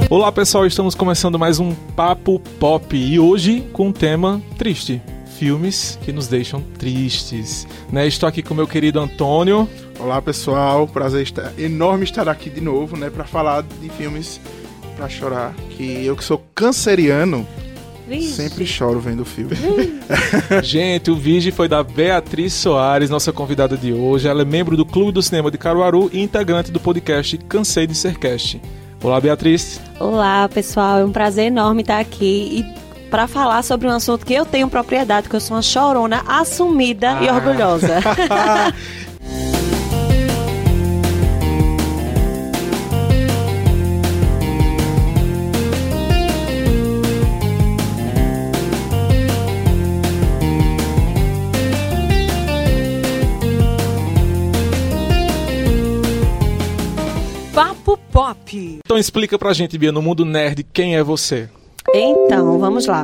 Olá pessoal, estamos começando mais um Papo Pop e hoje com um tema triste. Filmes que nos deixam tristes, né? Estou aqui com o meu querido Antônio. Olá pessoal, enorme estar aqui de novo, né? Pra falar de filmes pra chorar. Que eu que sou canceriano, sempre choro vendo o filme. Gente, o vídeo foi da Beatriz Soares, nossa convidada de hoje. Ela é membro do Clube do Cinema de Caruaru e integrante do podcast Cansei de Ser Cast. Olá, Beatriz. Olá, pessoal. É um prazer enorme estar aqui e para falar sobre um assunto que eu tenho propriedade, que eu sou uma chorona assumida e orgulhosa. Papo Pop. Então explica pra gente, Bia, no mundo nerd, quem é você? Então, vamos lá.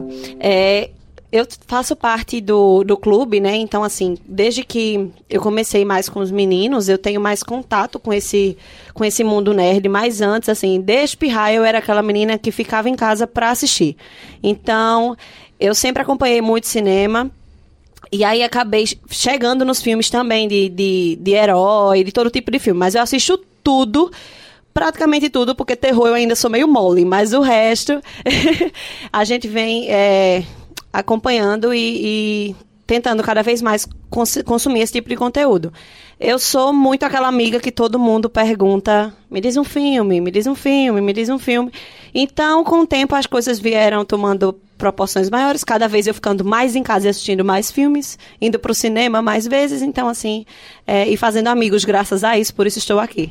Eu faço parte do clube, né? Então, assim, desde que eu comecei mais com os meninos, eu tenho mais contato com esse mundo nerd. Mas antes, assim, desde pirraia, eu era aquela menina que ficava em casa pra assistir. Então, eu sempre acompanhei muito cinema. E aí, acabei chegando nos filmes também de herói, de todo tipo de filme. Mas eu assisto tudo. Praticamente tudo, porque terror eu ainda sou meio mole, mas o resto a gente vem acompanhando e tentando cada vez mais consumir esse tipo de conteúdo. Eu sou muito aquela amiga que todo mundo pergunta, me diz um filme, me diz um filme, me diz um filme. Então, com o tempo, as coisas vieram tomando proporções maiores, cada vez eu ficando mais em casa e assistindo mais filmes, indo pro cinema mais vezes, então assim, e fazendo amigos graças a isso, por isso estou aqui.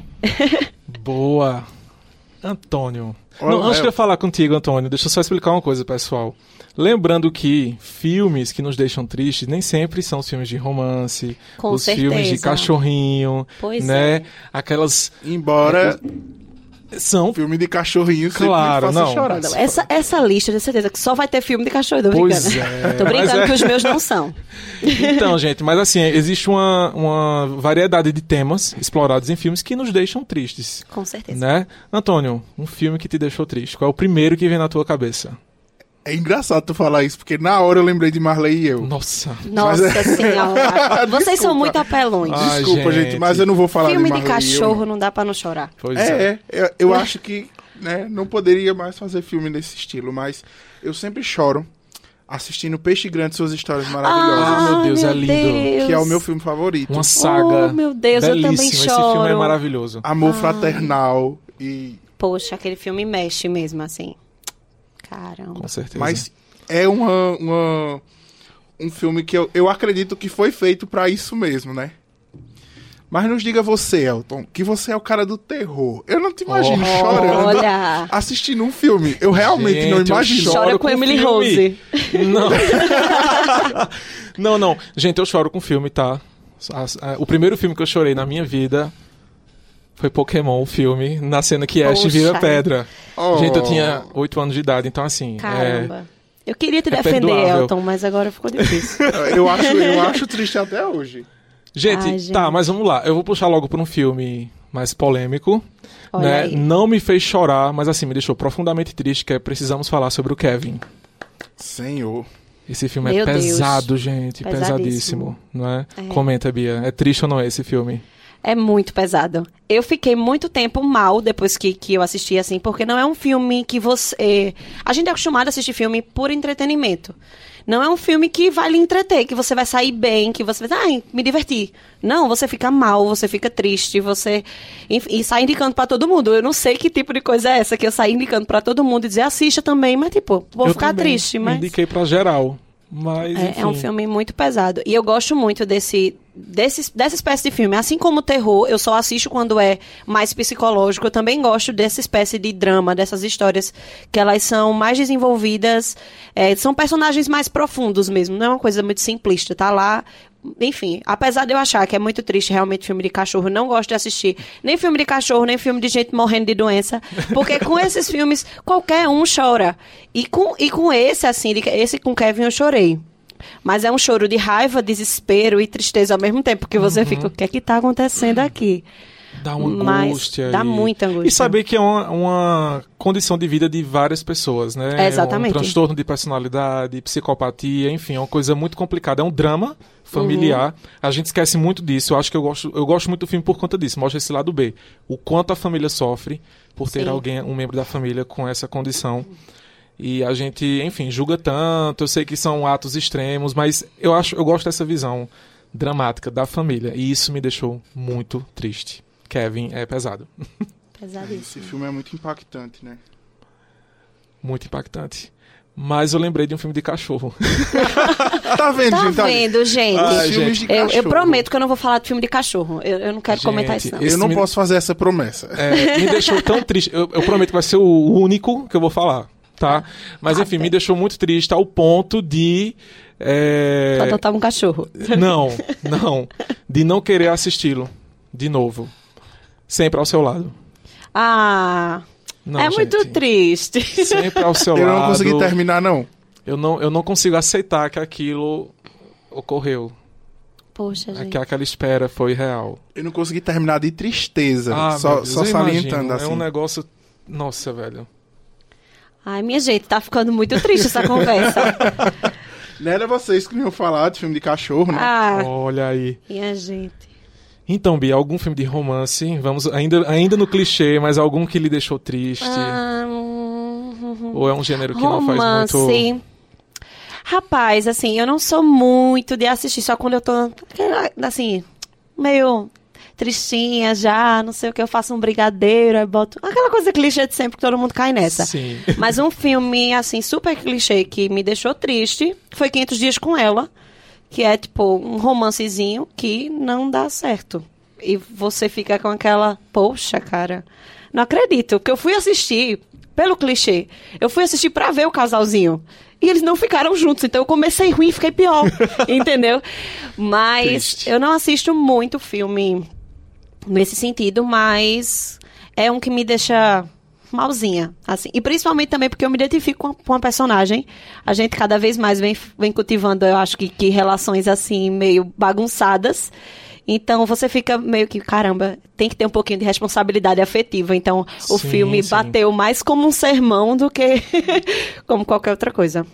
Boa. Antônio. Antes de eu falar contigo, Antônio, deixa eu só explicar uma coisa, pessoal. Lembrando que filmes que nos deixam tristes nem sempre são os filmes de romance, com os certeza. Filmes de cachorrinho, pois né? É. Aquelas... Embora... São filme de cachorrinho sempre claro, me faça não. chorar. Essa lista, de certeza, que só vai ter filme de cachorro, tô pois brincando. Tô brincando que os meus não são. Então, gente, mas assim, existe uma variedade de temas explorados em filmes que nos deixam tristes. Com certeza. Né? Antônio, um filme que te deixou triste, qual é o primeiro que vem na tua cabeça? É engraçado tu falar isso, porque na hora eu lembrei de Marley e eu. Nossa senhora. Vocês são muito apelões. Desculpa, gente, mas eu não vou falar filme de Marley de cachorro não dá pra não chorar. Pois eu acho que, né, não poderia mais fazer filme desse estilo, mas eu sempre choro assistindo Peixe Grande e Suas Histórias Maravilhosas. Ah, meu Deus, meu é lindo. Deus. Que é o meu filme favorito. Uma saga. Oh, meu Deus, belíssima. eu também choro. Esse filme é maravilhoso. Amor fraternal e... Poxa, aquele filme mexe mesmo, assim. Caramba. Com certeza. Mas é um filme que eu acredito que foi feito pra isso mesmo, né? Mas nos diga você, Elton, que você é o cara do terror. Eu não te imagino chorando assistindo um filme. Eu realmente não imagino. Chora com Emily Rose. Não. Gente, eu choro com filme, tá? O primeiro filme que eu chorei na minha vida foi Pokémon, o filme, na cena que Ash vira pedra. Gente, eu tinha 8 anos de idade, então assim... Caramba. Eu queria te defender, perdoável. Elton, mas agora ficou difícil. eu acho triste até hoje. Gente, tá, mas vamos lá. Eu vou puxar logo por um filme mais polêmico. Né? Não me fez chorar, mas assim, me deixou profundamente triste, que é Precisamos Falar sobre o Kevin. Senhor. Esse filme é pesado, gente. Pesadíssimo. Não é? Comenta, Bia. É triste ou não é esse filme? É muito pesado. Eu fiquei muito tempo mal depois que eu assisti, assim, porque não é um filme que você... A gente é acostumado a assistir filme por entretenimento. Não é um filme que vai lhe entreter, que você vai sair bem, que você vai me divertir. Não, você fica mal, você fica triste, e sai indicando pra todo mundo. Eu não sei que tipo de coisa é essa, que eu saí indicando pra todo mundo e dizer, assista também, mas tipo, vou ficar triste. Mas indiquei pra geral. Mas, é um filme muito pesado. E eu gosto muito dessa espécie de filme. Assim como o terror, eu só assisto quando é mais psicológico. Eu também gosto dessa espécie de drama, dessas histórias que elas são mais desenvolvidas. São personagens mais profundos mesmo. Não é uma coisa muito simplista. Tá lá... Enfim, apesar de eu achar que é muito triste realmente filme de cachorro, não gosto de assistir nem filme de cachorro, nem filme de gente morrendo de doença, porque com esses filmes qualquer um chora. E com esse, assim, esse com Kevin eu chorei. Mas é um choro de raiva, desespero e tristeza ao mesmo tempo, porque você fica, o que é que tá acontecendo aqui? Dá uma angústia. Dá muita angústia. E saber que é uma condição de vida de várias pessoas, né? Exatamente. Um transtorno de personalidade, psicopatia, enfim, é uma coisa muito complicada. É um drama familiar. A gente esquece muito disso. Eu acho que eu gosto muito do filme por conta disso. Mostra esse lado B. O quanto a família sofre por ter um membro da família com essa condição. E a gente, enfim, julga tanto. Eu sei que são atos extremos, mas eu gosto dessa visão dramática da família. E isso me deixou muito triste. Kevin é pesado. Pesadíssimo. Esse filme é muito impactante, né? Muito impactante. Mas eu lembrei de um filme de cachorro. Tá vendo, Tá gente? vendo, gente? Ai, Filmes gente. de cachorro. Eu prometo que eu não vou falar de filme de cachorro. Eu não quero Gente, comentar isso, não. Eu não posso fazer essa promessa. Me deixou tão triste. Eu prometo que vai ser o único que eu vou falar, tá? Mas enfim, me deixou muito triste ao ponto de... Pra adotar um cachorro. Não. De não querer assisti-lo de novo. Sempre ao seu lado. Não, é gente. muito triste. Sempre ao seu Eu lado. não consegui terminar, não. Eu não consigo aceitar que aquilo ocorreu. Poxa, gente. Que aquela espera foi real. Eu não consegui terminar de tristeza. Meu só Deus, eu salientando imagino. assim. É um negócio... Nossa, velho. Ai, minha gente, tá ficando muito triste essa conversa. Não era vocês que iam falar de filme de cachorro, né? Olha aí. Minha gente. Então, Bia, algum filme de romance? Vamos ainda no clichê, mas algum que lhe deixou triste? Ou é um gênero que não faz muito... Rapaz, assim, eu não sou muito de assistir, só quando eu tô, assim, meio tristinha já, não sei o que, eu faço um brigadeiro, aí boto... Aquela coisa clichê de sempre que todo mundo cai nessa. Sim. Mas um filme, assim, super clichê que me deixou triste foi 500 Dias com Ela, que é, tipo, um romancezinho que não dá certo. E você fica com aquela... Poxa, cara, não acredito, porque eu fui assistir pelo clichê. Eu fui assistir pra ver o casalzinho. E eles não ficaram juntos, então eu comecei ruim e fiquei pior, entendeu? Mas Triste. eu não assisto muito filme nesse sentido, mas é um que me deixa malzinha, assim. E principalmente também porque eu me identifico com a personagem. A gente cada vez mais vem cultivando, eu acho que relações assim, meio bagunçadas. Então você fica meio que, caramba, tem que ter um pouquinho de responsabilidade afetiva. Então o Sim, filme sim. bateu mais como um sermão do que como qualquer outra coisa.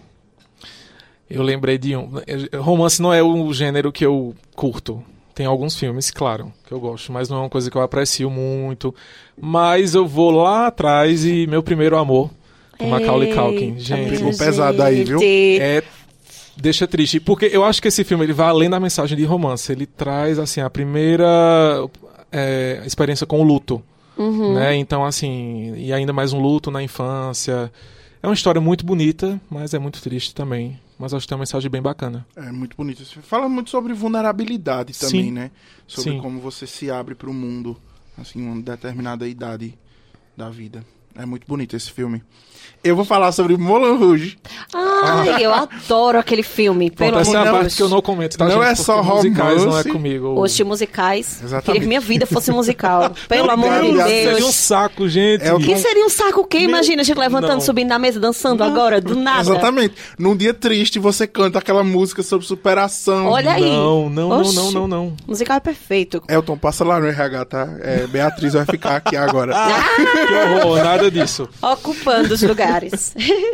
Eu lembrei de um... Romance não é o gênero que eu curto. Tem alguns filmes, claro, que eu gosto, mas não é uma coisa que eu aprecio muito. Mas eu vou lá atrás e Meu Primeiro Amor, do Macaulay Culkin. Gente, Pegou pesado aí, viu? deixa triste. Porque eu acho que esse filme ele vai além da mensagem de romance. Ele traz, assim, a primeira experiência com o luto. Né? Então, assim, e ainda mais um luto na infância. É uma história muito bonita, mas é muito triste também. Mas acho que tem uma mensagem bem bacana. É muito bonito. Fala muito sobre vulnerabilidade também, Sim. né? Sobre Sim. como você se abre para o mundo, assim, uma determinada idade da vida. É muito bonito esse filme. Eu vou falar sobre Moulin Rouge. Ai, eu adoro aquele filme. Pronto, Pelo essa é amor a de parte Deus. que eu não comento, tá, Não gente? é Porque só musicais não é romance. comigo. Os musicais. Exatamente. Queria que minha vida fosse musical. Pelo Meu amor de Deus, Seria um Deus. saco, gente. É o Que seria um saco o quê? Imagina a gente levantando, Não. subindo na mesa, dançando agora, do nada. Exatamente. Num dia triste, você canta aquela música sobre superação. Olha aí. Não. Musical é perfeito. Elton, passa lá no RH, tá? Beatriz vai ficar aqui agora. Que horror, nada disso. Ocupando os lugares.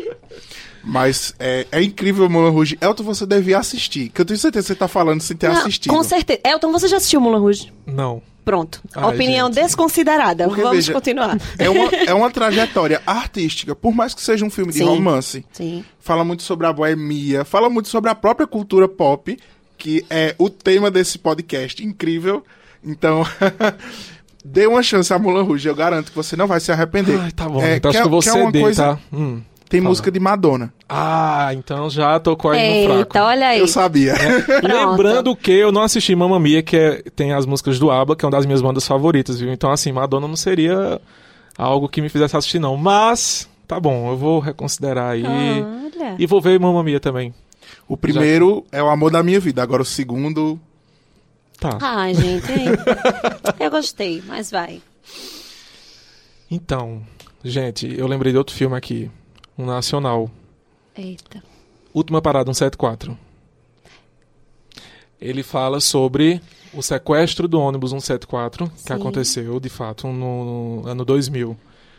Mas é incrível o Moulin Rouge. Elton, você devia assistir. Que eu tenho certeza que você tá falando sem ter Não, assistido. com certeza. Elton, você já assistiu Moulin Rouge? Não. Pronto. Ai, Opinião gente. desconsiderada. Porque, Vamos veja, continuar. É uma trajetória artística. Por mais que seja um filme de Sim. romance, Sim. fala muito sobre a boemia, fala muito sobre a própria cultura pop, que é o tema desse podcast. Incrível. Então, dê uma chance a Moulin Rouge. Eu garanto que você não vai se arrepender. Ai, tá bom. É, então acho quer- que eu vou quer uma ceder, coisa? tá? Tem Fala. música de Madonna. Ah, então já tocou aí no fraco. Eita, olha aí. Eu sabia. Lembrando que eu não assisti Mamma Mia, que tem as músicas do ABBA, que é uma das minhas bandas favoritas, viu? Então, assim, Madonna não seria algo que me fizesse assistir, não. Mas, tá bom, eu vou reconsiderar aí. Olha. E vou ver Mamma Mia também. O primeiro é o amor da minha vida. Agora o segundo... Tá. Ai, gente. Eu gostei, mas vai. Então, gente, eu lembrei de outro filme aqui. Um nacional. Eita. Última Parada, 174. Ele fala sobre o sequestro do ônibus 174, que Sim. aconteceu, de fato, no ano 2000.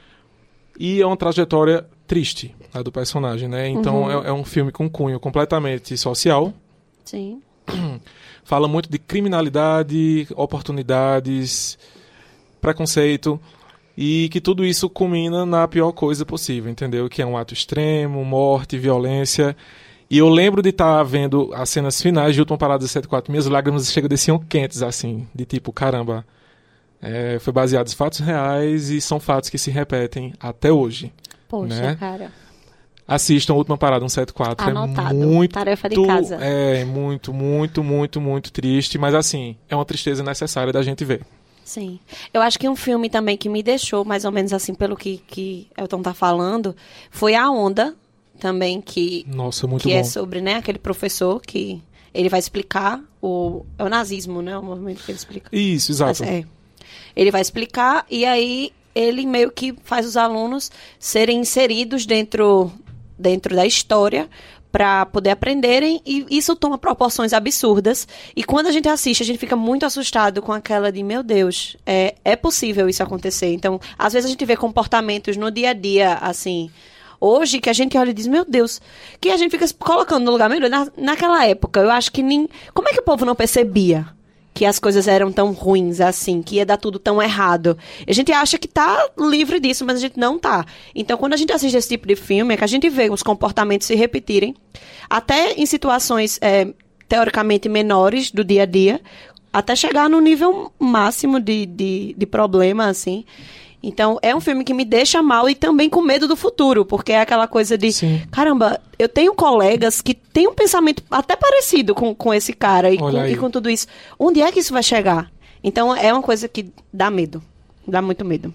E é uma trajetória triste, a do personagem, né? Então, é um filme com cunho completamente social. Sim. Fala muito de criminalidade, oportunidades, preconceito, e que tudo isso culmina na pior coisa possível, entendeu? Que é um ato extremo, morte, violência. E eu lembro de estar vendo as cenas finais de Última Parada 174, minhas lágrimas chegam desciam quentes, assim, de tipo, caramba, foi baseado em fatos reais e são fatos que se repetem até hoje. Poxa, né? cara. Assistam Última Parada 174. Anotado. É muito... Tarefa de casa. É muito, muito, muito, muito triste, mas assim, é uma tristeza necessária da gente ver. Sim. Eu acho que um filme também que me deixou, mais ou menos assim, pelo que Elton tá falando, foi A Onda, também, Nossa, muito que bom. é sobre, né, aquele professor que ele vai explicar é o nazismo, né, o movimento que ele explica. Isso, exato. Ele vai explicar e aí ele meio que faz os alunos serem inseridos dentro da história para poder aprenderem, e isso toma proporções absurdas. E quando a gente assiste, a gente fica muito assustado com aquela de, meu Deus, é possível isso acontecer. Então, às vezes a gente vê comportamentos no dia a dia, assim, hoje, que a gente olha e diz, meu Deus, que a gente fica se colocando no lugar, meu Deus, naquela época, eu acho que como é que o povo não percebia que as coisas eram tão ruins assim, que ia dar tudo tão errado? A gente acha que tá livre disso, mas a gente não tá. Então, quando a gente assiste esse tipo de filme, é que a gente vê os comportamentos se repetirem, até em situações teoricamente menores do dia a dia, até chegar no nível máximo de problema, assim. Então, é um filme que me deixa mal e também com medo do futuro, porque é aquela coisa de, Sim. Caramba, eu tenho colegas que têm um pensamento até parecido com esse cara e com tudo isso. Onde é que isso vai chegar? Então, é uma coisa que dá medo, dá muito medo.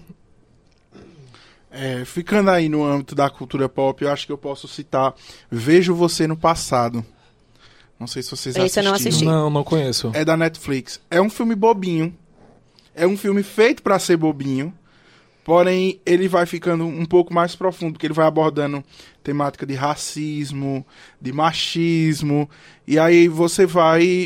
Ficando aí no âmbito da cultura pop, eu acho que eu posso citar Vejo Você no Passado. Não sei se vocês assistiram. Esse eu não assisti. Não conheço. É da Netflix. É um filme bobinho. É um filme feito pra ser bobinho. Porém, ele vai ficando um pouco mais profundo, porque ele vai abordando temática de racismo, de machismo, e aí você vai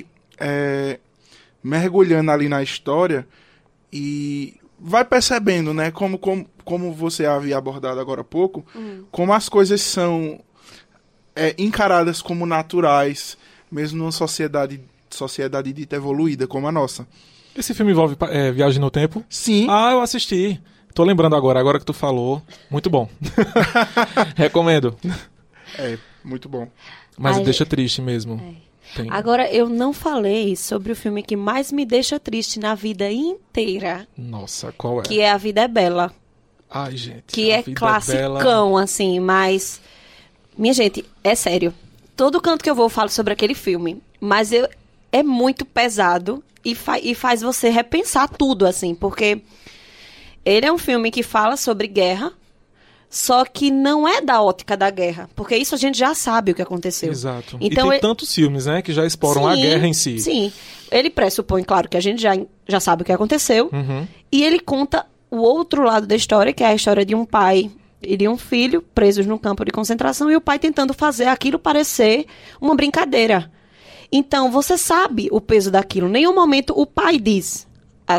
mergulhando ali na história e vai percebendo, né, como você havia abordado agora há pouco, como as coisas são encaradas como naturais, mesmo numa sociedade dita evoluída como a nossa. Esse filme envolve viagem no tempo? Sim. Ah, eu assisti. Tô lembrando agora que tu falou. Muito bom. Recomendo. Muito bom. Mas deixa triste mesmo. Agora, eu não falei sobre o filme que mais me deixa triste na vida inteira. Nossa, qual é? Que é A Vida é Bela. Ai, gente. Que é classicão, assim, mas... Minha gente, é sério. Todo canto que eu vou, eu falo sobre aquele filme. Mas é muito pesado e faz você repensar tudo, assim, porque... Ele é um filme que fala sobre guerra, só que não é da ótica da guerra, porque isso a gente já sabe o que aconteceu. Exato. Então, e tem tantos filmes, né, que já exploram a guerra em si. Sim, ele pressupõe, claro, que a gente já sabe o que aconteceu, e ele conta o outro lado da história, que é a história de um pai e de um filho presos num campo de concentração, e o pai tentando fazer aquilo parecer uma brincadeira. Então, você sabe o peso daquilo. Em nenhum momento o pai diz...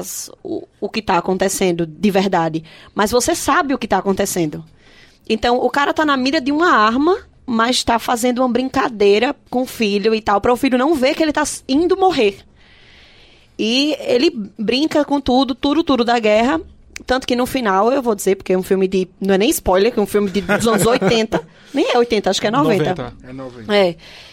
o que está acontecendo de verdade. Mas você sabe o que está acontecendo. Então, o cara está na mira de uma arma, mas está fazendo uma brincadeira com o filho e tal, para o filho não ver que ele está indo morrer. E ele brinca com tudo da guerra, tanto que no final, eu vou dizer, porque é um filme de... Não é nem spoiler, que é um filme dos anos 80. Nem é 80, acho que é 90. É 90.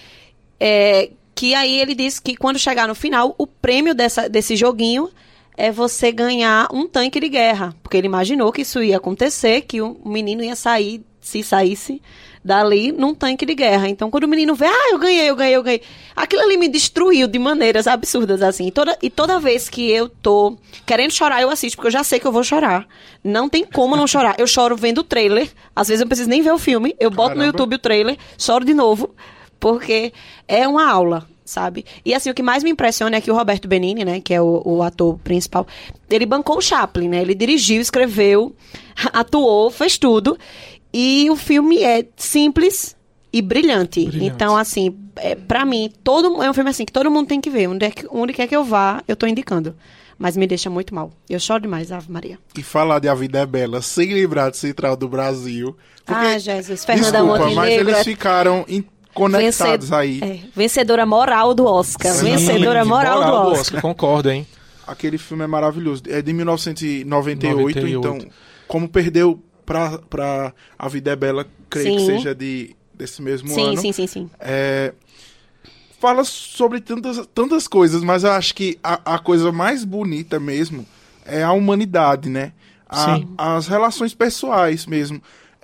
Que aí ele diz que quando chegar no final, o prêmio desse joguinho... é você ganhar um tanque de guerra. Porque ele imaginou que isso ia acontecer, que o menino ia sair, se saísse dali, num tanque de guerra. Então, quando o menino vê, eu ganhei. Aquilo ali me destruiu de maneiras absurdas, assim. E toda vez que eu tô querendo chorar, eu assisto, porque eu já sei que eu vou chorar. Não tem como não chorar. Eu choro vendo o trailer. Às vezes eu não preciso nem ver o filme. Eu boto no YouTube o trailer, choro de novo, porque é uma aula. Sabe? E assim, o que mais me impressiona é que o Roberto Benigni, né, que é o ator principal, ele bancou o Chaplin, né? Ele dirigiu, escreveu, atuou, fez tudo. E o filme é simples e brilhante. Então, assim, pra mim, é um filme assim que todo mundo tem que ver. Onde quer que eu vá, eu tô indicando. Mas me deixa muito mal. Eu choro demais, Ave Maria. E falar de A Vida é Bela sem lembrar de Central do Brasil. Porque, Jesus. Fernanda Montenegro. Mas eles ficaram conectados aí. Vencedora moral do Oscar. Sim, vencedora moral do Oscar. Concordo, hein? Aquele filme é maravilhoso. É de 1998, então, como perdeu pra A Vida é Bela, creio que seja desse mesmo ano. Sim. Fala sobre tantas coisas, mas eu acho que a coisa mais bonita mesmo é a humanidade, né? As relações pessoais mesmo.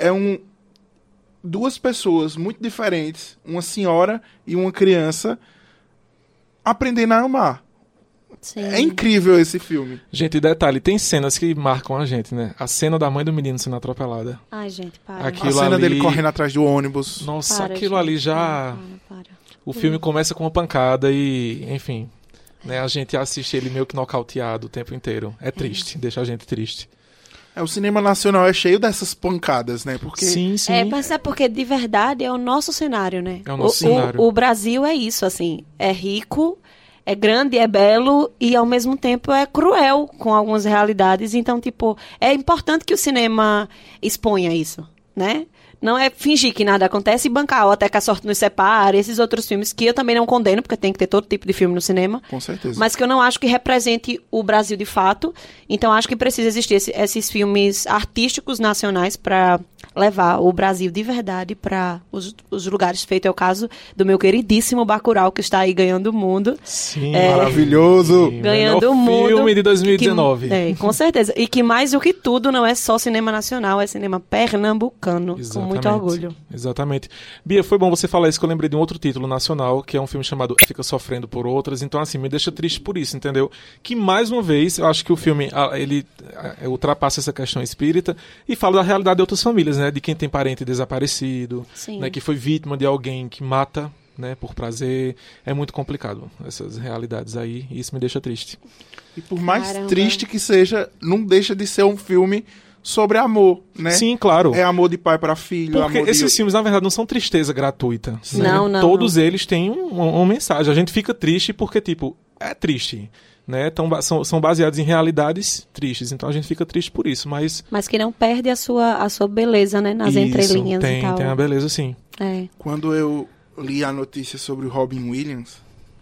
Duas pessoas muito diferentes, uma senhora e uma criança, aprendendo a amar. Sim. É incrível esse filme. Gente, detalhe, tem cenas que marcam a gente, né? A cena da mãe do menino sendo atropelada. Ai, gente, para. A cena dele correndo atrás do ônibus. Nossa, aquilo ali já... Para. O filme começa com uma pancada e, enfim, né, a gente assiste ele meio que nocauteado o tempo inteiro. É triste, deixa a gente triste. O cinema nacional é cheio dessas pancadas, né? Porque... Sim. Mas é porque, de verdade, é o nosso cenário, né? É o nosso cenário. O Brasil é isso, assim. É rico, é grande, é belo e, ao mesmo tempo, é cruel com algumas realidades. Então, tipo, é importante que o cinema exponha isso, né? Não é fingir que nada acontece e bancar ou Até que a Sorte nos Separe, esses outros filmes que eu também não condeno, porque tem que ter todo tipo de filme no cinema. Com certeza. Mas que eu não acho que represente o Brasil de fato. Então acho que precisa existir esses filmes artísticos nacionais para levar o Brasil de verdade para os lugares. Feito é o caso do meu queridíssimo Bacurau, que está aí ganhando o mundo. Sim, maravilhoso! Ganhando o mundo. Filme de 2019. Com certeza. E que mais do que tudo não é só cinema nacional, é cinema pernambucano. Exatamente. Com muito orgulho. Exatamente. Bia, foi bom você falar isso, que eu lembrei de um outro título nacional, que é um filme chamado Fica Sofrendo por Outras. Então, assim, me deixa triste por isso, entendeu? Que, mais uma vez, eu acho que o filme, ele ultrapassa essa questão espírita e fala da realidade de outras famílias, né? De quem tem parente desaparecido, né? Que foi vítima de alguém que mata, né? Por prazer. É muito complicado, essas realidades aí, e isso me deixa triste. E por mais triste que seja, não deixa de ser um filme sobre amor, né? Sim, claro. É amor de pai para filho. Porque esses filmes, na verdade, não são tristeza gratuita. Né? Não. Todos eles têm uma mensagem. A gente fica triste porque, tipo, é triste. Né? Então, são baseados em realidades tristes. Então a gente fica triste por isso. Mas que não perde a sua beleza, né? Nas entrelinhas e tal. Tem a beleza, sim. Quando eu li a notícia sobre o Robin Williams,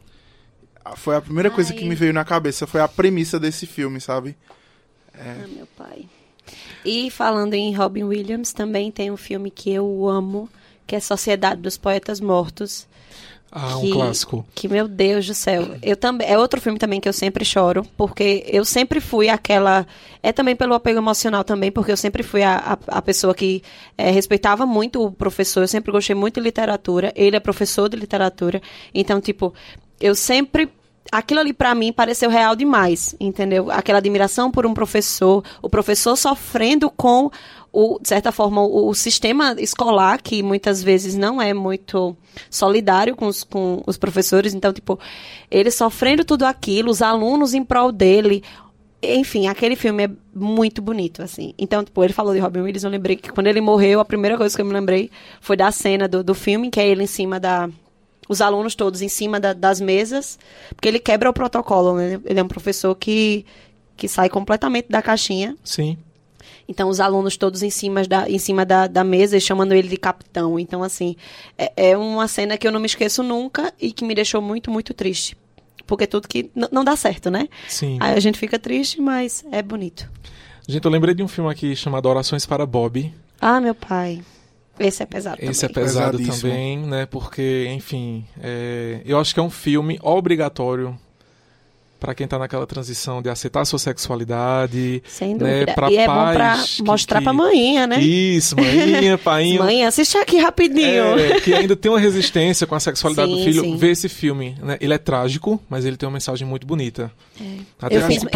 foi a primeira coisa que me veio na cabeça. Foi a premissa desse filme, sabe? Meu pai. E falando em Robin Williams, também tem um filme que eu amo, que é Sociedade dos Poetas Mortos. Um clássico. Que, meu Deus do céu. É outro filme também que eu sempre choro, porque eu sempre fui aquela... É também pelo apego emocional também, porque eu sempre fui a pessoa que respeitava muito o professor, eu sempre gostei muito de literatura, ele é professor de literatura, então, tipo, eu sempre... Aquilo ali, pra mim, pareceu real demais, entendeu? Aquela admiração por um professor, o professor sofrendo com, de certa forma, o sistema escolar, que muitas vezes não é muito solidário com os professores. Então, tipo, ele sofrendo tudo aquilo, os alunos em prol dele. Enfim, aquele filme é muito bonito, assim. Então, tipo, ele falou de Robin Williams, eu lembrei que quando ele morreu, a primeira coisa que eu me lembrei foi da cena do filme, que é ele em cima os alunos todos em cima das mesas, porque ele quebra o protocolo, né? Ele é um professor que sai completamente da caixinha. Sim. Então, os alunos todos em cima da mesa e chamando ele de capitão. Então, assim, é uma cena que eu não me esqueço nunca e que me deixou muito, muito triste. Porque tudo que não dá certo, né? Sim. Aí a gente fica triste, mas é bonito. Gente, eu lembrei de um filme aqui chamado Orações para Bob. Ah, meu pai. Esse é pesado também. Esse é pesado também, né? Porque, enfim, eu acho que é um filme obrigatório para quem tá naquela transição de aceitar a sua sexualidade. Sem dúvida. Né? Pra e é bom pra mostrar pra mainha, né? Isso, mainha, painho. Mãe, assiste aqui rapidinho. Que ainda tem uma resistência com a sexualidade do filho. Sim. Vê esse filme, né? Ele é trágico, mas ele tem uma mensagem muito bonita. Eu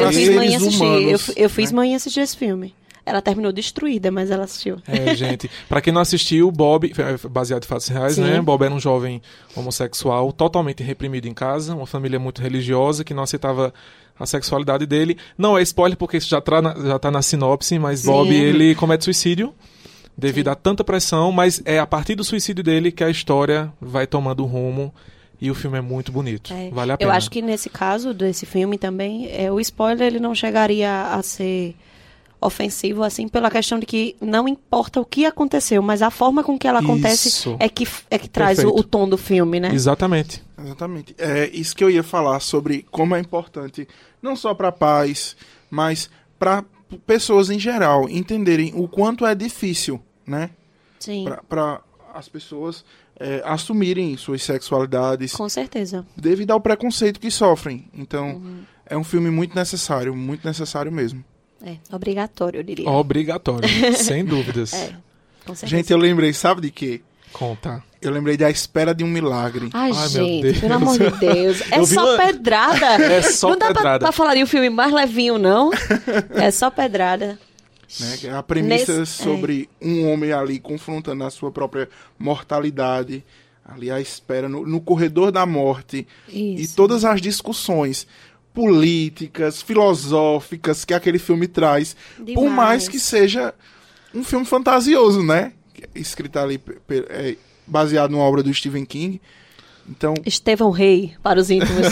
fiz mãe assistir esse filme. Ela terminou destruída, mas ela assistiu. Gente. Pra quem não assistiu, Bob, baseado em fatos reais, né? Bob era um jovem homossexual, totalmente reprimido em casa, uma família muito religiosa, que não aceitava a sexualidade dele. Não é spoiler, porque isso já tá na sinopse, mas Bob, ele comete suicídio devido a tanta pressão, mas é a partir do suicídio dele que a história vai tomando rumo. E o filme é muito bonito. Vale a pena. Eu acho que nesse caso desse filme também, o spoiler ele não chegaria a ser ofensivo, assim, pela questão de que não importa o que aconteceu, mas a forma com que ela acontece é que traz o tom do filme, né? Exatamente. É isso que eu ia falar sobre como é importante, não só para pais, mas para pessoas em geral entenderem o quanto é difícil, né? Sim. Para as pessoas assumirem suas sexualidades. Com certeza. Devido ao preconceito que sofrem. Então, é um filme muito necessário mesmo. Obrigatório, eu diria. Obrigatório, sem dúvidas. Com certeza. Gente, eu lembrei, sabe de quê? Conta. Eu lembrei da Espera de um Milagre. Ai gente, pelo amor de Deus. É só pedrada. É só não pedrada. Não dá pra falar de um filme mais levinho, não. É só pedrada. Né? A premissa sobre um homem ali confrontando a sua própria mortalidade, ali à espera, no corredor da morte. Isso. E todas as discussões políticas, filosóficas que aquele filme traz. Demais. Por mais que seja um filme fantasioso, né? Escrito ali, baseado numa obra do Stephen King. Então, Estevão Rey, para os íntimos.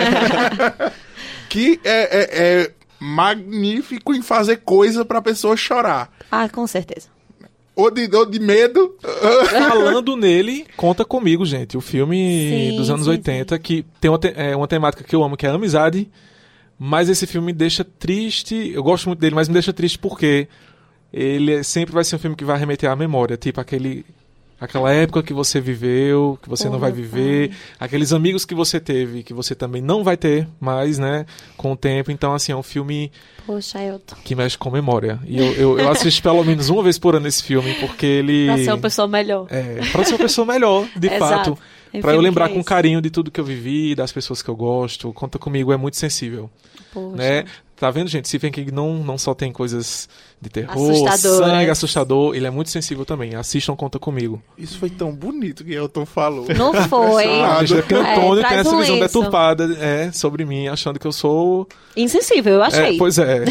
Que é magnífico em fazer coisa pra pessoa chorar. Ah, com certeza. Ou de medo. Falando nele, conta comigo, gente. O filme dos anos 80, que tem uma temática que eu amo, que é a amizade. Mas esse filme me deixa triste. Eu gosto muito dele, mas me deixa triste porque ele sempre vai ser um filme que vai remeter à memória. Tipo, aquela época que você viveu, que você não vai viver, aqueles amigos que você teve, que você também não vai ter mais, né, com o tempo. Então, assim, é um filme que mexe com memória. E eu assisto pelo menos uma vez por ano esse filme, porque ele... Pra ser uma pessoa melhor. Pra ser uma pessoa melhor, de fato. Pra eu lembrar com carinho de tudo que eu vivi, das pessoas que eu gosto. Conta Comigo é muito sensível. Poxa. Né? Tá vendo, gente? Stephen King não só tem coisas de terror, sangue, assustador, ele é muito sensível também. Assistam Conta Comigo. Isso foi tão bonito que Elton falou. Não foi. Que Antônio tem essa visão deturpada sobre mim, achando que eu sou... insensível, eu achei. Pois é.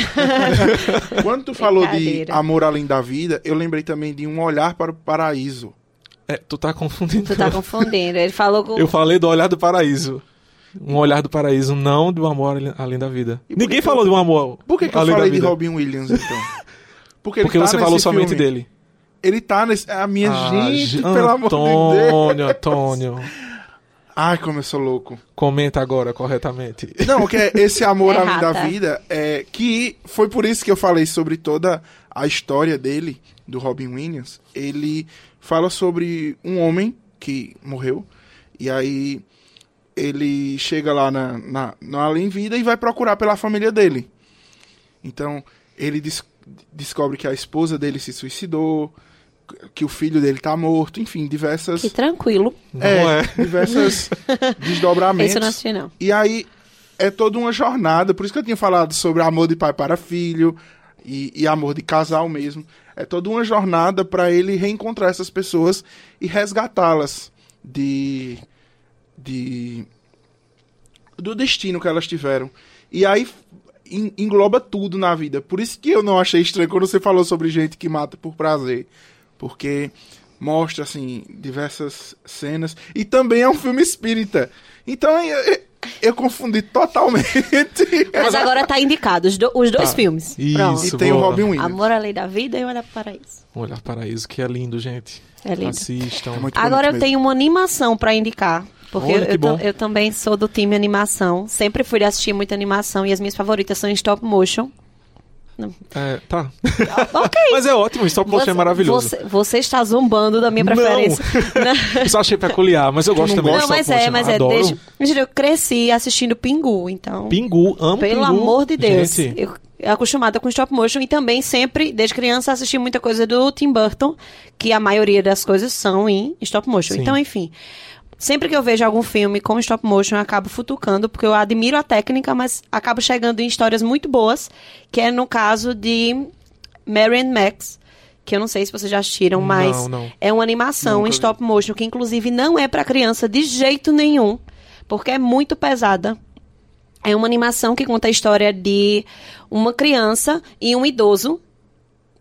Quando tu falou de Amor Além da Vida, eu lembrei também de Um Olhar para o Paraíso. Tu tá confundindo. Tu tá confundindo. Ele falou com... Eu falei do Olhar do Paraíso. Um Olhar do Paraíso, não do Amor Além da Vida. Ninguém falou de um amor. Por que eu falei de Robin Williams, então? Porque você falou somente dele. Ele tá nesse... A minha gente, pelo amor de Deus. Antônio. Ai, como eu sou louco. Comenta agora corretamente. Não, que é esse Amor Além da Vida, que foi por isso que eu falei sobre toda a história dele, do Robin Williams. Ele fala sobre um homem que morreu, e aí ele chega lá no Além Vida e vai procurar pela família dele. Então, ele descobre que a esposa dele se suicidou, que o filho dele tá morto, enfim, diversas... Que tranquilo. Diversas desdobramentos. Isso não assisti, não. E aí, é toda uma jornada, por isso que eu tinha falado sobre amor de pai para filho e amor de casal mesmo. É toda uma jornada para ele reencontrar essas pessoas e resgatá-las do destino que elas tiveram. E aí engloba tudo na vida. Por isso que eu não achei estranho quando você falou sobre gente que mata por prazer. Porque mostra, assim, diversas cenas. E também é um filme espírita. Então eu confundi totalmente. Mas agora tá indicado os dois filmes. Isso, e tem o Robin Williams. Amor Além da Vida e Olhar para o Paraíso. Olhar para o Paraíso, que é lindo, gente. É lindo. Assistam. Agora eu tenho uma animação pra indicar. Porque eu também sou do time animação. Sempre fui assistir muita animação e as minhas favoritas são em stop motion. Tá. Ok. Mas é ótimo, stop motion é maravilhoso. Você está zombando da minha preferência. Não. Eu só achei peculiar, mas eu gosto também de stop motion. Mas eu cresci assistindo Pingu, então... Pingu, amo Pelo Pingu. amor de Deus. Gente. Eu acostumada com stop motion e também sempre, desde criança, assisti muita coisa do Tim Burton, que a maioria das coisas são em stop motion. Sim. Então, enfim... Sempre que eu vejo algum filme com stop motion, eu acabo futucando, porque eu admiro a técnica, mas acabo chegando em histórias muito boas, que é no caso de Mary and Max, que eu não sei se vocês já assistiram, mas não. É uma animação em stop motion, que inclusive não é para criança de jeito nenhum, porque é muito pesada. É uma animação que conta a história de uma criança e um idoso,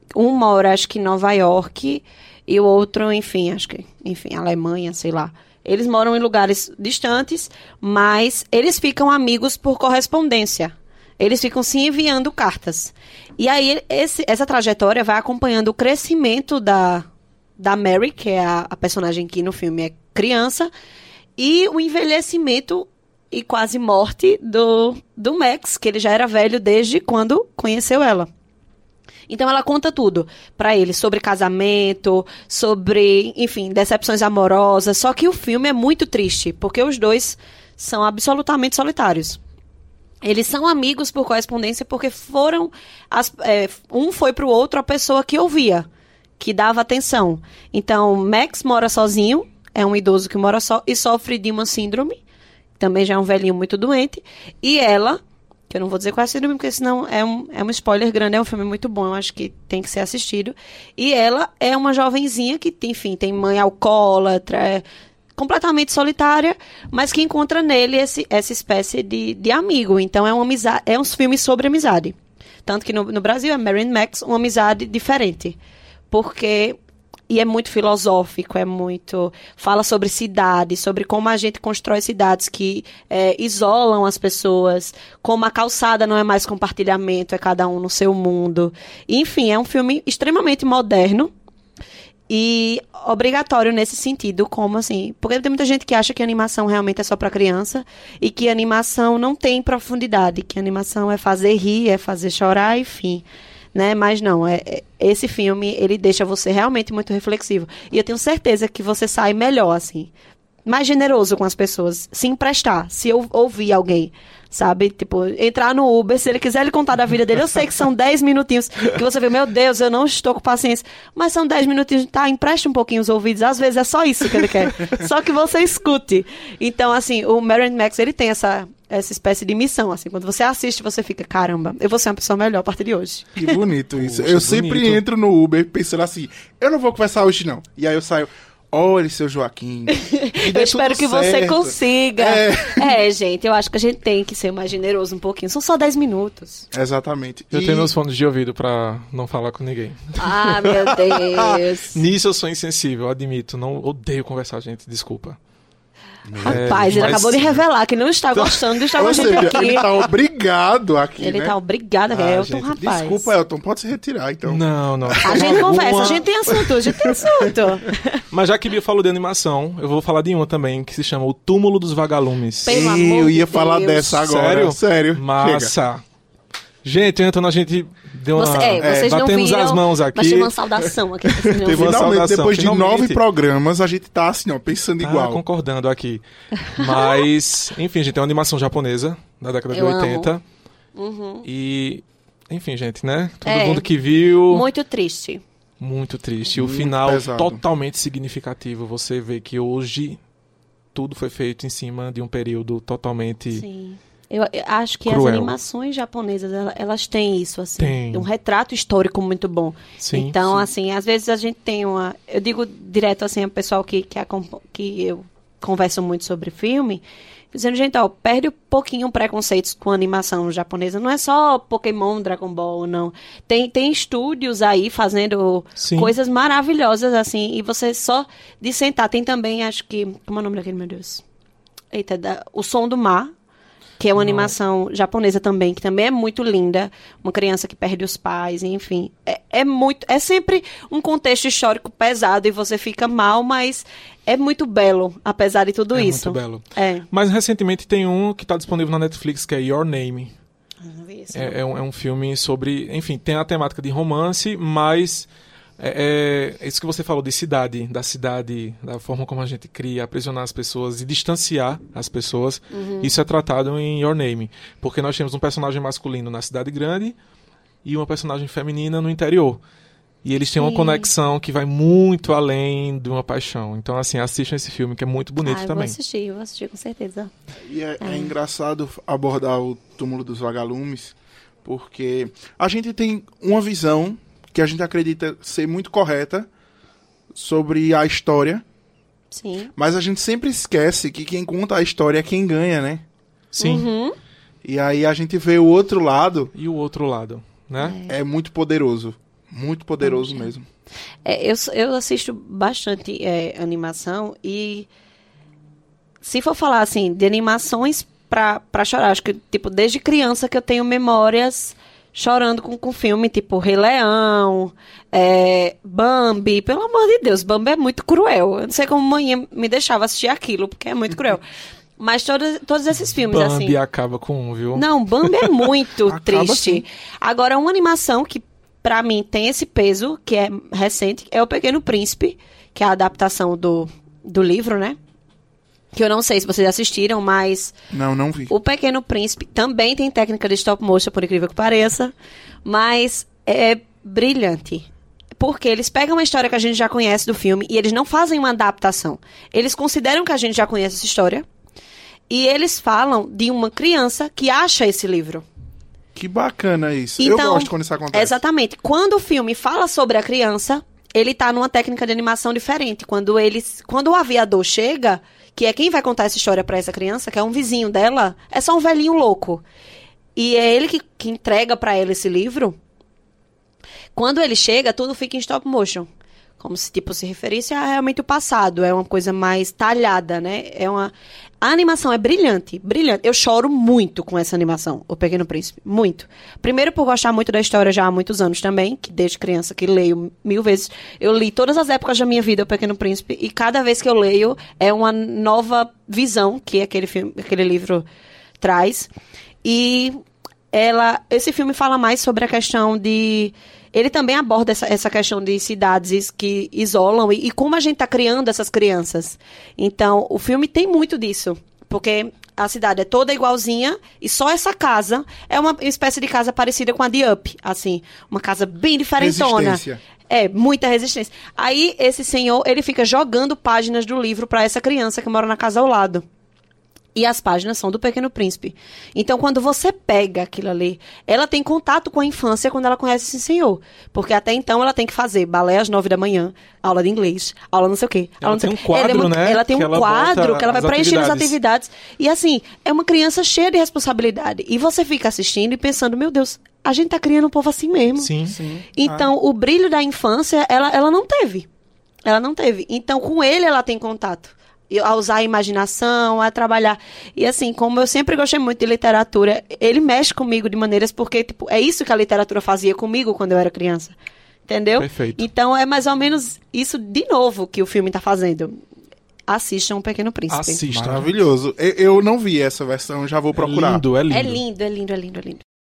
um mora, acho que em Nova York, e o outro, enfim, Alemanha, sei lá. Eles moram em lugares distantes, mas eles ficam amigos por correspondência. Eles ficam se enviando cartas. E aí, essa trajetória vai acompanhando o crescimento da Mary, que é a personagem que no filme é criança, e o envelhecimento e quase morte do Max, que ele já era velho desde quando conheceu ela. Então ela conta tudo pra ele, sobre casamento, sobre, enfim, decepções amorosas. Só que o filme é muito triste, porque os dois são absolutamente solitários. Eles são amigos por correspondência porque foram... um foi pro outro a pessoa que ouvia, que dava atenção. Então, Max mora sozinho, é um idoso que mora só e sofre de uma síndrome, também já é um velhinho muito doente. E ela... que eu não vou dizer qual é a síndrome, porque senão é um spoiler grande, é um filme muito bom, eu acho que tem que ser assistido. E ela é uma jovenzinha que, enfim, tem mãe alcoólatra, é completamente solitária, mas que encontra nele essa espécie de amigo. Então é uma amizade, é um filme sobre amizade. Tanto que no Brasil é Mary and Max, uma amizade diferente. Porque... E é muito filosófico, fala sobre cidades, sobre como a gente constrói cidades que isolam as pessoas, como a calçada não é mais compartilhamento, é cada um no seu mundo. Enfim, é um filme extremamente moderno e obrigatório nesse sentido, como assim... Porque tem muita gente que acha que a animação realmente é só para criança e que a animação não tem profundidade, que a animação é fazer rir, é fazer chorar, enfim... Né? Mas não, esse filme, ele deixa você realmente muito reflexivo. E eu tenho certeza que você sai melhor, assim, mais generoso com as pessoas, se emprestar, se eu ouvir alguém, sabe? Tipo, entrar no Uber, se ele quiser lhe contar da vida dele, eu sei que são 10 minutinhos, que você vê, meu Deus, eu não estou com paciência, mas são 10 minutinhos, tá, empreste um pouquinho os ouvidos, às vezes é só isso que ele quer, só que você escute. Então, assim, o Mary and Max, ele tem essa espécie de missão, assim, quando você assiste, você fica, caramba, eu vou ser uma pessoa melhor a partir de hoje. Que bonito isso. Eu sempre entro no Uber pensando assim, eu não vou conversar hoje não. E aí eu saio, olha, seu Joaquim. Eu espero que você consiga. Gente, eu acho que a gente tem que ser mais generoso um pouquinho. São só 10 minutos. Exatamente. Eu tenho meus fones de ouvido pra não falar com ninguém. Ah, meu Deus. Nisso eu sou insensível, admito. Não odeio conversar, gente, desculpa. Rapaz, ele acabou de revelar que não está gostando de estar com a gente aqui. Ele tá obrigado aqui, Ele tá obrigado aqui, Elton, gente, rapaz. Desculpa, Elton, pode se retirar, então. Não. A gente conversa, a gente tem assunto. Mas já que Bia falou de animação, eu vou falar de uma também, que se chama O Túmulo dos Vagalumes. Pelo amor eu ia de falar Deus. dessa agora. Sério? Massa. Chega. Gente, Antônio, a gente deu uma... vocês não batemos viram, as mãos aqui. mas teve uma saudação aqui. Teve uma Finalmente, saudação. depois de Finalmente. 9 programas, a gente tá assim, ó, pensando igual. Concordando aqui. Mas, enfim, gente, é uma animação japonesa, da década de 80. Uhum. E, enfim, gente, né? Todo mundo que viu... Muito triste. Muito triste. E o Muito final pesado. totalmente significativo. Você vê que hoje tudo foi feito em cima de um período totalmente... Sim. Eu acho que cruel. as animações japonesas, elas têm isso, assim. Tem. Um retrato histórico muito bom. Sim, então, sim. assim, às vezes a gente tem uma... Eu digo direto, assim, ao pessoal que eu converso muito sobre filme, dizendo, gente, ó, perde um pouquinho preconceitos com a animação japonesa. Não é só Pokémon, Dragon Ball, não. Tem estúdios aí fazendo coisas maravilhosas, assim, e você só de sentar. Tem também, acho que... Como é o nome daquele, meu Deus? Eita, O Som do Mar, que é uma animação japonesa também, que também é muito linda. Uma criança que perde os pais, enfim. É sempre um contexto histórico pesado e você fica mal, mas é muito belo, apesar de tudo isso. É muito belo. É. Mas recentemente tem um que está disponível na Netflix, que é Your Name. Não vi isso. É um filme sobre... Enfim, tem a temática de romance, mas... isso que você falou de cidade, da forma como a gente cria, aprisionar as pessoas e distanciar as pessoas, isso é tratado em Your Name, porque nós temos um personagem masculino na cidade grande e uma personagem feminina no interior. E eles têm uma conexão que vai muito além de uma paixão. Então, assim, assistam esse filme, que é muito bonito também. Eu vou assistir com certeza. E é engraçado abordar o Túmulo dos Vagalumes, porque a gente tem uma visão que a gente acredita ser muito correta sobre a história. Sim. Mas a gente sempre esquece que quem conta a história é quem ganha, né? Sim. Uhum. E aí a gente vê o outro lado. E o outro lado, né? É muito poderoso. Muito poderoso mesmo. Eu assisto bastante animação e se for falar assim de animações pra chorar, acho que tipo desde criança que eu tenho memórias chorando com filme, tipo Rei Leão, Bambi, pelo amor de Deus, Bambi é muito cruel. Eu não sei como mãe me deixava assistir aquilo, porque é muito cruel. Mas todos esses filmes, Bambi assim... acaba com um, viu? Não, Bambi é muito triste. Assim. Agora, uma animação que, pra mim, tem esse peso, que é recente, é O Pequeno Príncipe, que é a adaptação do livro, né? Que eu não sei se vocês assistiram, mas... Não vi. O Pequeno Príncipe também tem técnica de stop motion, por incrível que pareça, mas é brilhante. Porque eles pegam uma história que a gente já conhece do filme e eles não fazem uma adaptação. Eles consideram que a gente já conhece essa história e eles falam de uma criança que acha esse livro. Que bacana isso. Então, eu gosto quando isso acontece. Exatamente. Quando o filme fala sobre a criança, ele tá numa técnica de animação diferente. Quando o aviador chega... que é quem vai contar essa história pra essa criança, que é um vizinho dela, é só um velhinho louco. E é ele que entrega pra ela esse livro. Quando ele chega, tudo fica em stop motion. Como se, tipo, se referisse a realmente o passado. É uma coisa mais talhada, né? A animação é brilhante, brilhante. Eu choro muito com essa animação, O Pequeno Príncipe. Muito. Primeiro por gostar muito da história já há muitos anos também, que desde criança que leio 1000 vezes. Eu li todas as épocas da minha vida, O Pequeno Príncipe, e cada vez que eu leio é uma nova visão que aquele livro traz. E esse filme fala mais sobre a questão de... Ele também aborda essa questão de cidades que isolam e como a gente está criando essas crianças. Então, o filme tem muito disso, porque a cidade é toda igualzinha e só essa casa é uma espécie de casa parecida com a de Up, assim, uma casa bem diferentona. Resistência. Muita resistência. Aí, esse senhor, ele fica jogando páginas do livro para essa criança que mora na casa ao lado. E as páginas são do Pequeno Príncipe. Então, quando você pega aquilo ali, ela tem contato com a infância quando ela conhece esse senhor. Porque até então ela tem que fazer balé às 9 da manhã, aula de inglês, aula não sei o quê. Ela tem um quadro, né? Ela tem um quadro que ela vai preenchendo as atividades. E assim, é uma criança cheia de responsabilidade. E você fica assistindo e pensando, meu Deus, a gente tá criando um povo assim mesmo. Sim. Então, o brilho da infância, ela não teve. Ela não teve. Então, com ele, ela tem contato. A usar a imaginação, a trabalhar. E assim, como eu sempre gostei muito de literatura, ele mexe comigo de maneiras porque, tipo, é isso que a literatura fazia comigo quando eu era criança. Entendeu? Perfeito. Então, é mais ou menos isso de novo que o filme tá fazendo. Assistam O Pequeno Príncipe. Assistam. Maravilhoso. Eu não vi essa versão, já vou procurar. É lindo. É lindo.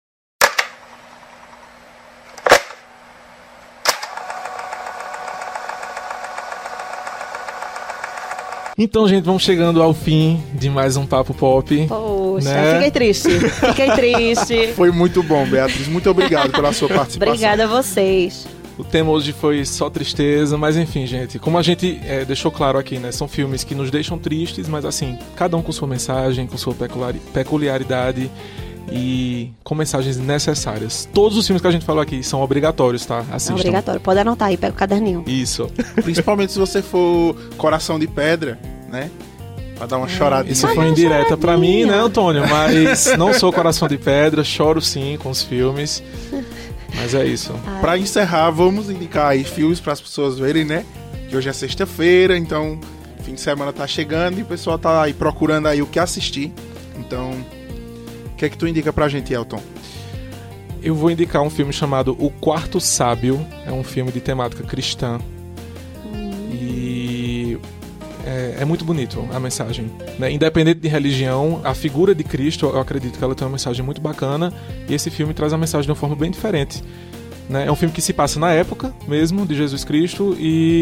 Então, gente, vamos chegando ao fim de mais um Papo Pop. Poxa, né? Fiquei triste. Foi muito bom, Beatriz. Muito obrigado pela sua participação. Obrigada a vocês. O tema hoje foi só tristeza, mas enfim, gente, como a gente deixou claro aqui, né, são filmes que nos deixam tristes, mas assim, cada um com sua mensagem, com sua peculiaridade e com mensagens necessárias. Todos os filmes que a gente falou aqui são obrigatórios, tá? Assistam. É obrigatório, pode anotar aí, pega o caderninho. Isso. Principalmente se você for Coração de Pedra, né? Pra dar uma choradinha. Isso foi indireta pra mim, né, Antônio? Mas não sou Coração de Pedra, choro sim com os filmes. Mas é isso. Pra encerrar, vamos indicar aí filmes para as pessoas verem, né? Que hoje é sexta-feira, então fim de semana tá chegando e o pessoal tá aí procurando aí o que assistir. Então, o que é que tu indica pra gente, Elton? Eu vou indicar um filme chamado O Quarto Sábio. É um filme de temática cristã. E é muito bonito a mensagem, né? Independente de religião, a figura de Cristo, eu acredito que ela tem uma mensagem muito bacana. E esse filme traz a mensagem de uma forma bem diferente, né? É um filme que se passa na época mesmo de Jesus Cristo,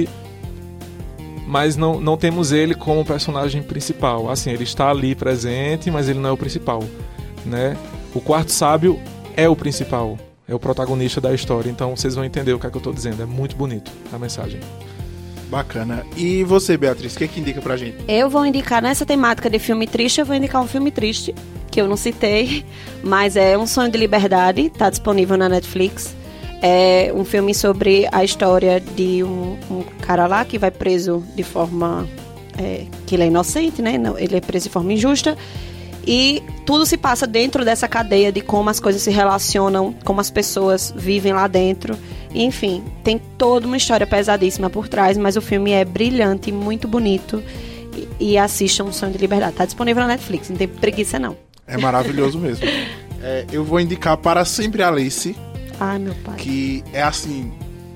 mas não temos ele como personagem principal. Assim, ele está ali presente, mas ele não é o principal, né? O Quarto Sábio é o principal, é o protagonista da história. Então vocês vão entender o que é que eu estou dizendo. É muito bonito a mensagem. Bacana. E você, Beatriz, o que é que indica pra gente? Eu vou indicar, nessa temática de filme triste, eu vou indicar um filme triste, que eu não citei, mas é Um Sonho de Liberdade, tá disponível na Netflix. É um filme sobre a história de um cara lá que vai preso de forma... que ele é inocente, né? Ele é preso de forma injusta. E tudo se passa dentro dessa cadeia de como as coisas se relacionam, como as pessoas vivem lá dentro. Enfim, tem toda uma história pesadíssima por trás, mas o filme é brilhante, muito bonito. E assistam Um Sonho de Liberdade. Tá disponível na Netflix, não tem preguiça não. É maravilhoso mesmo. Eu vou indicar Para Sempre Alice. Ai, meu pai. Que é assim...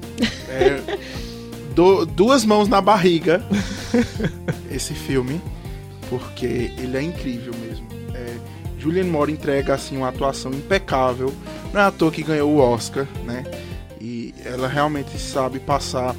duas mãos na barriga esse filme, porque ele é incrível mesmo. Julianne Moore entrega assim uma atuação impecável. Não é à toa que ganhou o Oscar, né? E ela realmente sabe passar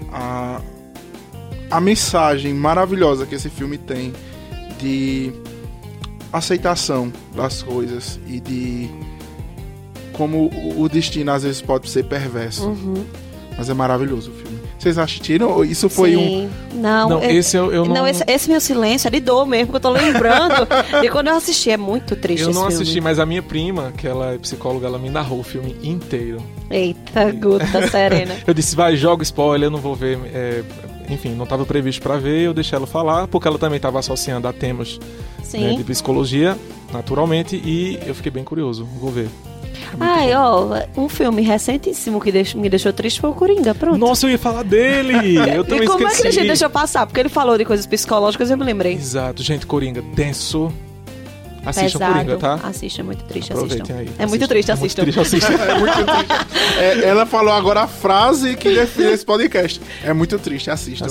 a mensagem maravilhosa que esse filme tem de aceitação das coisas e de como o destino às vezes pode ser perverso. Uhum. Mas é maravilhoso o filme. Vocês assistiram? Isso foi Sim. Não, esse eu não... Não, esse meu silêncio é de dor mesmo, porque eu tô lembrando. E quando eu assisti, é muito triste Eu não esse assisti, filme. mas a minha prima, que ela é psicóloga, ela me narrou o filme inteiro. Eita, Guta Serena. Eu disse, vai, joga spoiler, eu não vou ver... Enfim, não estava previsto para ver, eu deixei ela falar, porque ela também estava associando a temas, né, de psicologia, naturalmente, e eu fiquei bem curioso, vou ver. Um filme recentíssimo que me deixou triste foi o Coringa, pronto. Nossa, eu ia falar dele! Eu também e como esqueci. é que a gente deixou passar? Porque ele falou de coisas psicológicas e eu me lembrei. Exato, gente, Coringa, tenso. Assistam Pesado. Coringa, tá? Assista, é muito triste, Aproveitem assistam. aí. É muito triste, assistam. Muito triste, assistam. É muito triste. Ela falou agora a frase que define esse podcast. É muito triste, assistam.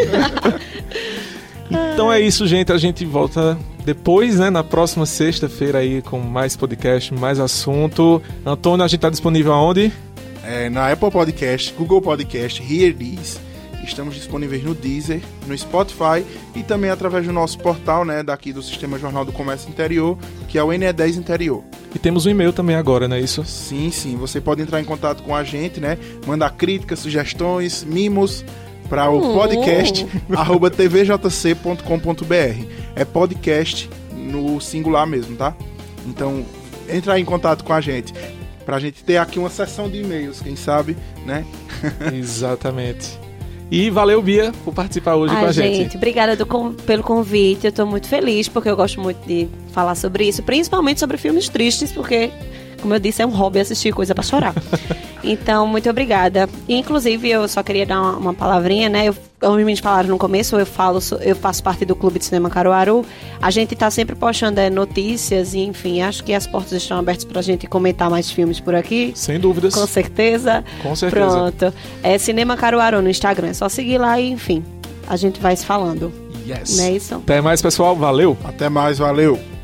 Então é isso, gente. A gente volta depois, né? Na próxima sexta-feira aí com mais podcast, mais assunto. Antônio, a gente tá disponível aonde? Na Apple Podcast, Google Podcast, Hear This. Estamos disponíveis no Deezer, no Spotify e também através do nosso portal, né? Daqui do Sistema Jornal do Comércio Interior, que é o NE10 Interior. E temos um e-mail também agora, não é isso? Sim. Você pode entrar em contato com a gente, né? Mandar críticas, sugestões, mimos para o podcast tvjc.com.br. É podcast no singular mesmo, tá? Então, entra em contato com a gente pra gente ter aqui uma sessão de e-mails, quem sabe, né? Exatamente. E valeu, Bia, por participar hoje com a gente. Gente, obrigada pelo convite. Eu tô muito feliz porque eu gosto muito de falar sobre isso, principalmente sobre filmes tristes, porque, como eu disse, é um hobby assistir coisa pra chorar. Então, muito obrigada. E, inclusive, eu só queria dar uma palavrinha, né? Como me falaram no começo, eu faço parte do Clube de Cinema Caruaru. A gente tá sempre postando notícias e, enfim, acho que as portas estão abertas pra gente comentar mais filmes por aqui. Sem dúvidas. Com certeza. Com certeza. Pronto. É Cinema Caruaru no Instagram. É só seguir lá e, enfim, a gente vai se falando. Yes. Não é isso? Até mais, pessoal. Valeu. Até mais, valeu.